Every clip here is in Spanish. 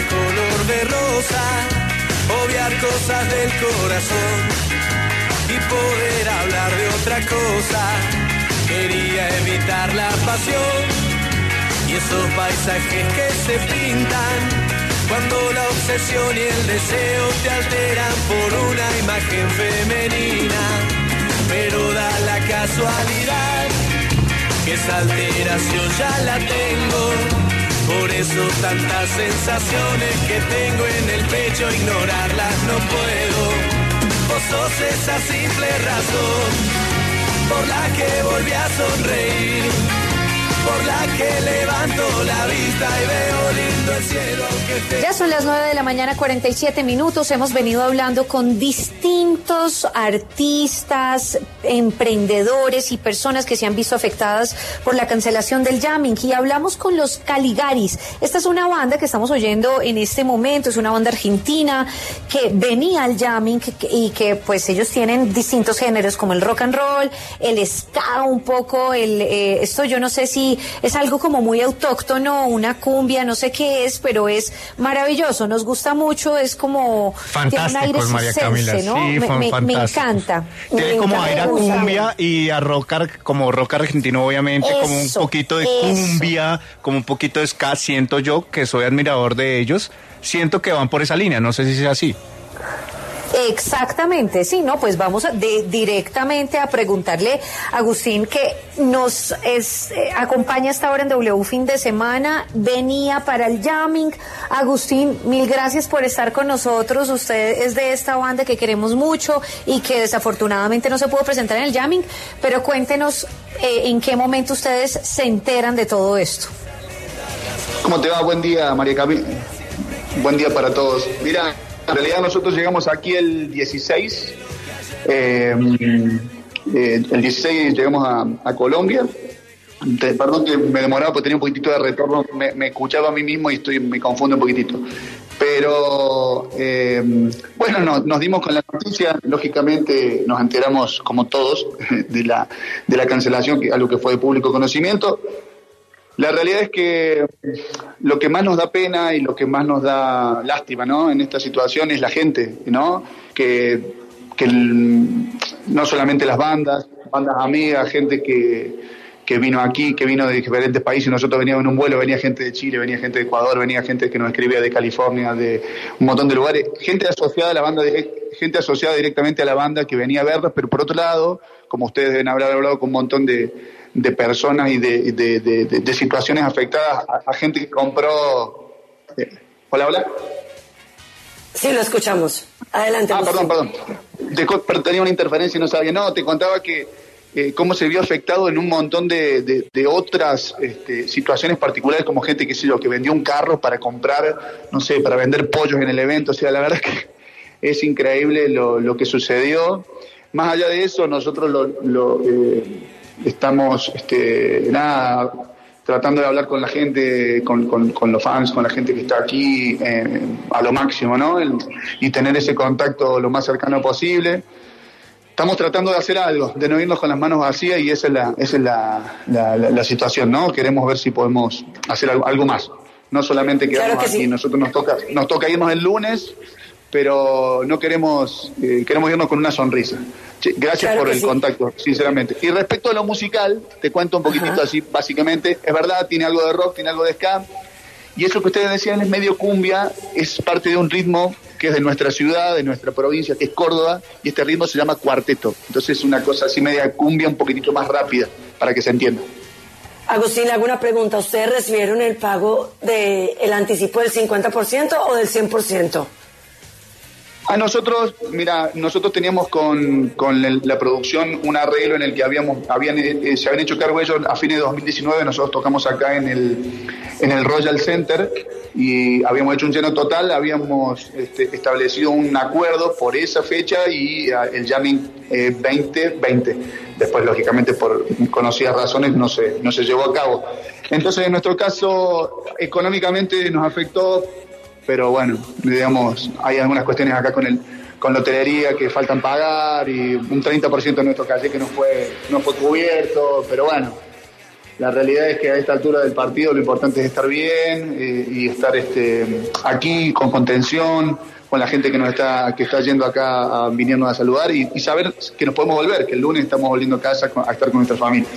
color de rosa, obviar cosas del corazón y poder hablar de otra cosa. Quería evitar la pasión y esos paisajes que se pintan cuando la obsesión y el deseo te alteran por una imagen femenina. Pero da la casualidad que esa alteración ya la tengo. Por eso tantas sensaciones que tengo en el pecho, ignorarlas no puedo. Vos sos esa simple razón por la que volví a sonreír, por la que levanto la vista y veo lindo el cielo que te... Ya son las 9:47 a.m. Hemos venido hablando con distintos artistas, emprendedores y personas que se han visto afectadas por la cancelación del jamming, y hablamos con los Caligaris. Esta es una banda que estamos oyendo en este momento, es una banda argentina que venía al jamming y que pues ellos tienen distintos géneros como el rock and roll, el ska un poco, esto yo no sé si es algo como muy autóctono, una cumbia, no sé qué es, pero es maravilloso, nos gusta mucho, es como... Fantásticos, María Camila, ¿no? sí, me encanta. Tiene como aire a cumbia y a rock, como rock argentino, obviamente, Eso, como un poquito de cumbia, como un poquito de ska, siento yo, que soy admirador de ellos, siento que van por esa línea, no sé si sea así. Exactamente, sí, no, pues vamos directamente a preguntarle a Agustín, que nos acompaña hasta ahora en W Fin de Semana, venía para el jamming. Agustín, mil gracias por estar con nosotros. Usted es de esta banda que queremos mucho y que desafortunadamente no se pudo presentar en el jamming, pero cuéntenos en qué momento ustedes se enteran de todo esto. ¿Cómo te va? Buen día, María Camila. Buen día para todos. Mira, en realidad nosotros llegamos aquí el 16, el 16 llegamos a Colombia. Perdón que me demoraba porque tenía un poquitito de retorno, me escuchaba a mí mismo y me confundo un poquitito. Pero bueno, nos dimos con la noticia, lógicamente nos enteramos como todos de la cancelación, algo que fue de público conocimiento. La realidad es que lo que más nos da pena y lo que más nos da lástima, ¿no?, en esta situación es la gente, ¿no? Que no solamente las bandas amigas, gente que vino aquí, que vino de diferentes países. Nosotros veníamos en un vuelo, venía gente de Chile, venía gente de Ecuador, venía gente que nos escribía de California, de un montón de lugares, gente asociada a la banda, gente asociada directamente a la banda que venía a verlos, pero por otro lado, como ustedes deben haber hablado con un montón de personas y de situaciones afectadas, a gente que compró... Hola. Sí, lo escuchamos. Adelante. Perdón. Tenía una interferencia y no sabía. No, te contaba que cómo se vio afectado en un montón de otras situaciones particulares, como gente, qué sé yo, que vendió un carro para comprar, no sé, para vender pollos en el evento. O sea, la verdad es que es increíble lo que sucedió. Más allá de eso, nosotros estamos tratando de hablar con la gente, con los fans, con la gente que está aquí a lo máximo, ¿no? Y tener ese contacto lo más cercano posible. Estamos tratando de hacer algo, de no irnos con las manos vacías, y esa es la situación, ¿no? Queremos ver si podemos hacer algo más, no solamente quedarnos claro que aquí. sí. Nosotros nos toca irnos el lunes, pero no queremos irnos con una sonrisa. Gracias por el contacto, sinceramente. Y respecto a lo musical, te cuento un poquitito así, básicamente. Es verdad, tiene algo de rock, tiene algo de ska. Y eso que ustedes decían es medio cumbia, es parte de un ritmo que es de nuestra ciudad, de nuestra provincia, que es Córdoba, y este ritmo se llama cuarteto. Entonces es una cosa así media cumbia, un poquitito más rápida, para que se entienda. Agustín, ¿alguna pregunta? ¿Ustedes recibieron el pago del anticipo del 50% o del 100%? A nosotros, mira, nosotros teníamos con la producción un arreglo en el que se habían hecho cargo ellos a fines de 2019. Nosotros tocamos acá en el Royal Center y habíamos hecho un lleno total, habíamos establecido un acuerdo por esa fecha y el jamming 2020. Después, lógicamente, por conocidas razones no se llevó a cabo. Entonces, en nuestro caso, económicamente nos afectó. Pero bueno, digamos, hay algunas cuestiones acá con la hotelería que faltan pagar y un 30% de nuestro calle que no fue cubierto, pero bueno, La realidad es que a esta altura del partido lo importante es estar bien y estar aquí con contención, con la gente que está yendo acá viniendo a saludar y saber que nos podemos volver, que el lunes estamos volviendo a casa a estar con nuestras familias.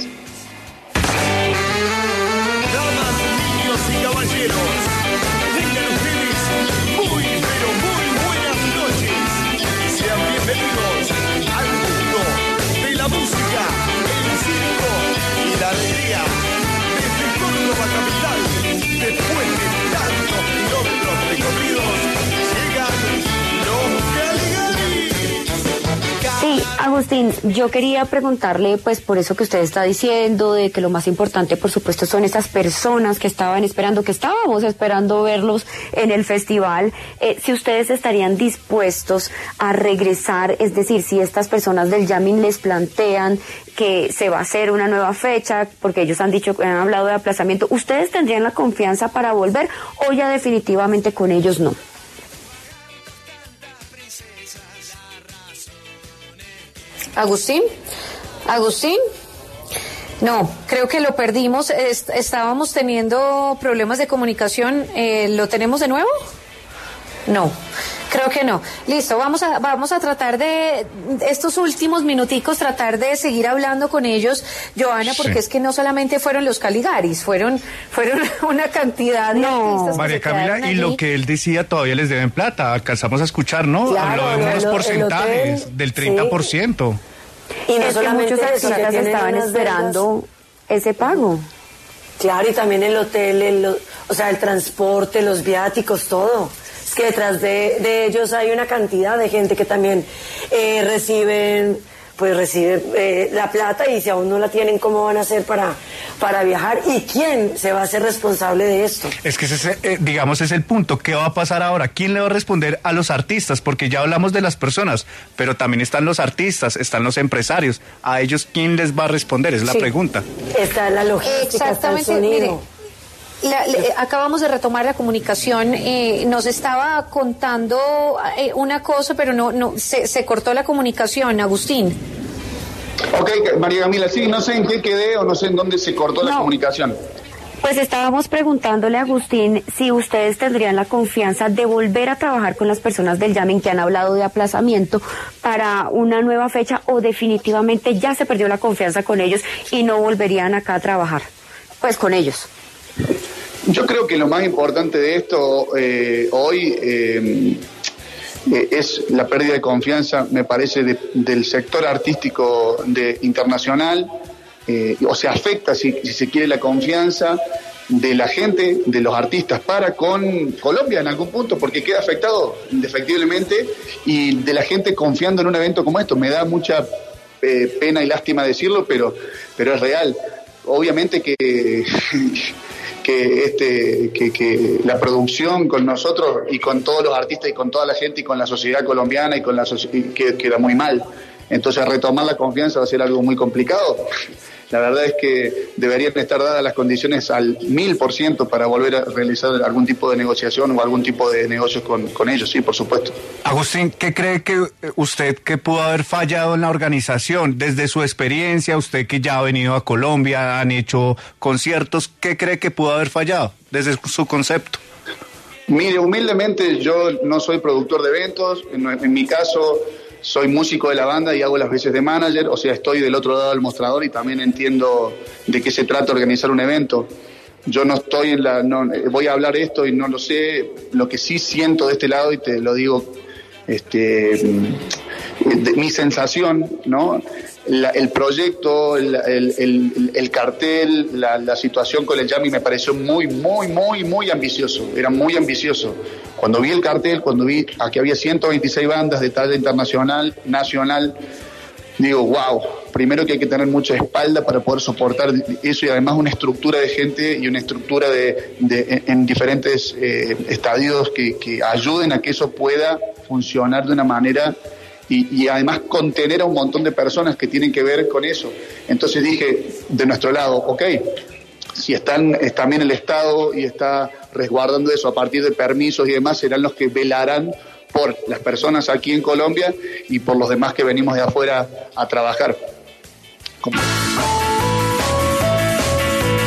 Damas, niños y caballeros, tengan ustedes muy, pero muy buenas noches. Sean bienvenidos al mundo de la música, el circo y la alegría. Desde Córdoba capital, después de tantos kilómetros recorridos, llegan los Caligaris. Sí, Agustín, yo quería preguntarle, pues por eso que usted está diciendo, de que lo más importante, por supuesto, son esas personas que estábamos esperando verlos en el festival, si ustedes estarían dispuestos a regresar, es decir, si estas personas del jamming les plantean que se va a hacer una nueva fecha, porque ellos han hablado de aplazamiento, ¿ustedes tendrían la confianza para volver o ya definitivamente con ellos no? ¿Agustín? No, creo que lo perdimos. Estábamos teniendo problemas de comunicación. ¿Lo tenemos de nuevo? No, creo que no. Listo, vamos a tratar de estos últimos minuticos, tratar de seguir hablando con ellos, Johanna, porque es que no solamente fueron los Caligaris, fueron una cantidad de artistas. María Camila, y lo que él decía, todavía les deben plata, alcanzamos a escuchar, ¿no? Claro, habló de unos porcentajes del 30%. Y no es solamente que muchos artistas estaban esperando ese pago. Claro, y también el hotel, el transporte, los viáticos, todo. Es que detrás de ellos hay una cantidad de gente que también recibe la plata, y si aún no la tienen, ¿cómo van a hacer para viajar? ¿Y quién se va a hacer responsable de esto? Es que ese, es el punto. ¿Qué va a pasar ahora? ¿Quién le va a responder a los artistas? Porque ya hablamos de las personas, pero también están los artistas, están los empresarios. ¿A ellos quién les va a responder? Es la pregunta. Está la logística, está el sonido. Acabamos de retomar la comunicación, nos estaba contando una cosa, pero no se cortó la comunicación, Agustín. Ok, María Camila, sí, no sé en qué quedé o no sé en dónde se cortó la comunicación. Pues estábamos preguntándole a Agustín si ustedes tendrían la confianza de volver a trabajar con las personas del jamming que han hablado de aplazamiento para una nueva fecha, o definitivamente ya se perdió la confianza con ellos y no volverían acá a trabajar, pues con ellos. Yo creo que lo más importante de esto hoy es la pérdida de confianza, me parece, del sector artístico internacional, o sea, afecta, si se quiere, la confianza de la gente, de los artistas para con Colombia en algún punto, porque queda afectado indefectiblemente, y de la gente confiando en un evento como esto. Me da mucha pena y lástima decirlo, pero es real. Obviamente que la producción con nosotros y con todos los artistas y con toda la gente y con la sociedad colombiana y con queda muy mal. Entonces retomar la confianza va a ser algo muy complicado. La verdad es que deberían estar dadas las condiciones al 1000% para volver a realizar algún tipo de negociación o algún tipo de negocios con ellos, sí, por supuesto. Agustín, ¿qué cree que usted que pudo haber fallado en la organización? Desde su experiencia, usted que ya ha venido a Colombia, han hecho conciertos, ¿qué cree que pudo haber fallado desde su concepto? Mire, humildemente yo no soy productor de eventos, en mi caso soy músico de la banda y hago las veces de manager, o sea, estoy del otro lado del mostrador y también entiendo de qué se trata organizar un evento. Yo no estoy voy a hablar esto y no lo sé, lo que sí siento de este lado, y te lo digo, mi sensación, ¿no? El proyecto, el cartel, la situación con el jamming me pareció muy, muy, muy, muy ambicioso. Era muy ambicioso. Cuando vi el cartel, cuando vi que había 126 bandas de talla internacional, nacional, digo, wow, primero que hay que tener mucha espalda para poder soportar eso, y además una estructura de gente y una estructura en diferentes estadios que ayuden a que eso pueda funcionar de una manera y además contener a un montón de personas que tienen que ver con eso. Entonces dije, de nuestro lado, ok, si está bien el Estado y está resguardando eso a partir de permisos y demás, serán los que velarán por las personas aquí en Colombia y por los demás que venimos de afuera a trabajar.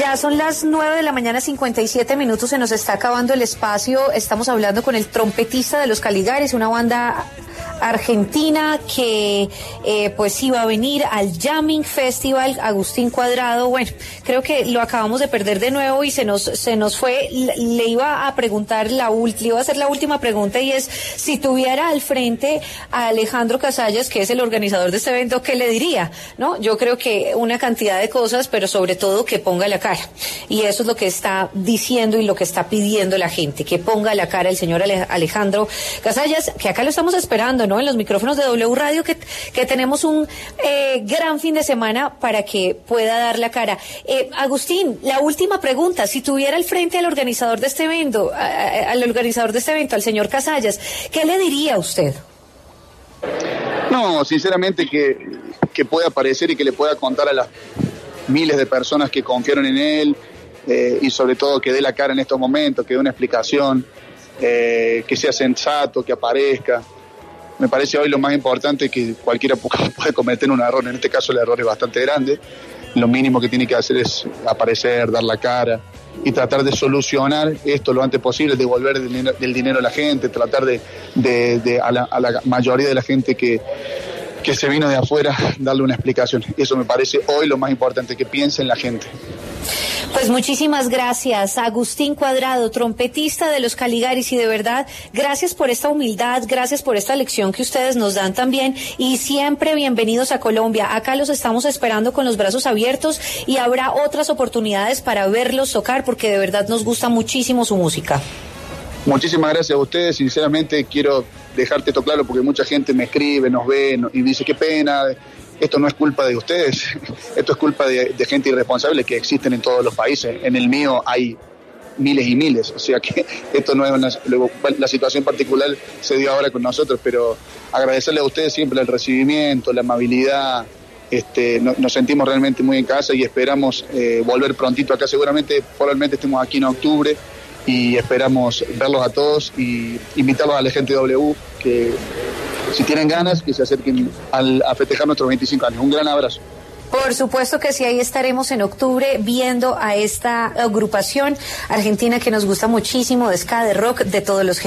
Ya son las 9:57 a.m, se nos está acabando el espacio. Estamos hablando con el trompetista de los Caligaris, una banda argentina que pues iba a venir al Jamming Festival. Agustín Cuadrado, bueno, creo que lo acabamos de perder de nuevo y se nos fue. Le iba a preguntar le iba a hacer la última pregunta, y es: si tuviera al frente a Alejandro Casallas, que es el organizador de este evento, ¿qué le diría? ¿No? Yo creo que una cantidad de cosas, pero sobre todo que ponga la cara, y eso es lo que está diciendo y lo que está pidiendo la gente, que ponga la cara el señor Alejandro Casallas, que acá lo estamos esperando, ¿no? En los micrófonos de W Radio, que tenemos un gran fin de semana para que pueda dar la cara. Agustín, la última pregunta: si tuviera al frente al organizador de este evento, al señor Casallas, ¿qué le diría a usted? No, sinceramente que pueda aparecer y que le pueda contar a las miles de personas que confiaron en él, y sobre todo que dé la cara en estos momentos, que dé una explicación, que sea sensato, que aparezca. Me parece hoy lo más importante, que cualquiera puede cometer un error. En este caso el error es bastante grande. Lo mínimo que tiene que hacer es aparecer, dar la cara y tratar de solucionar esto lo antes posible, devolver el dinero a la gente, tratar de a la mayoría de la gente que se vino de afuera, darle una explicación. Eso me parece hoy lo más importante, que piense en la gente. Pues muchísimas gracias, Agustín Cuadrado, trompetista de los Caligaris, y de verdad, gracias por esta humildad, gracias por esta lección que ustedes nos dan también, y siempre bienvenidos a Colombia. Acá los estamos esperando con los brazos abiertos, y habrá otras oportunidades para verlos tocar, porque de verdad nos gusta muchísimo su música. Muchísimas gracias a ustedes. Sinceramente quiero dejarte esto claro, porque mucha gente me escribe, nos ve y dice: qué pena, esto no es culpa de ustedes, esto es culpa de gente irresponsable que existen en todos los países. En el mío hay miles y miles, o sea que esto no es la situación particular se dio ahora con nosotros, pero agradecerle a ustedes siempre el recibimiento, la amabilidad. Nos sentimos realmente muy en casa y esperamos volver prontito acá. Probablemente estemos aquí en octubre, y esperamos verlos a todos y invitarlos a la gente de W, que si tienen ganas, que se acerquen a festejar nuestros 25 años. Un gran abrazo. Por supuesto que sí, ahí estaremos en octubre viendo a esta agrupación argentina que nos gusta muchísimo, de ska, de rock, de todos los géneros.